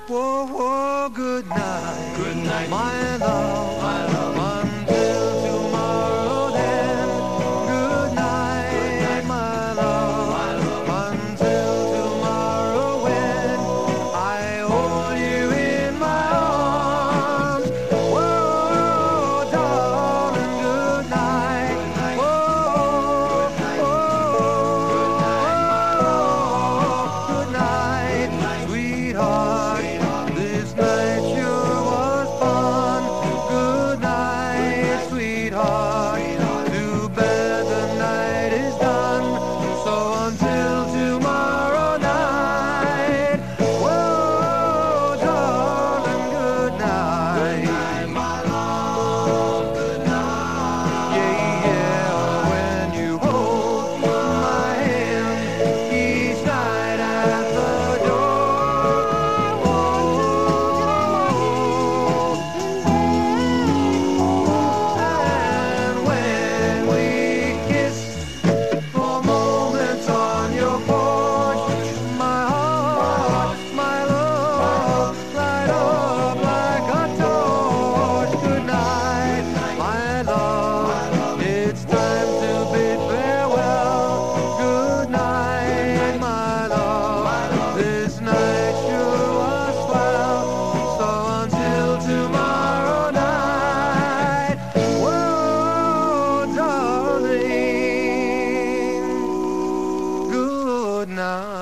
Whoa, whoa, Good night, my love. my love. Until tomorrow then. Good night, my love. My love. Until tomorrow when I hold you in my arms. Whoa, darling, good night. Whoa, good night, sweetheart. This night sure was fun. Good night, sweetheart. Too bad the night is done. So until tomorrow night. Whoa, darling, good night. My love, good night. Yeah, yeah, when you hold my hand each night at the door. And when we kiss for moments on your porch, my heart, my love, light up like a torch. Good night, my love. It's time to bid farewell. Good night, my love. This night sure was swell. So until tomorrow night. Whoa, darling. Good night.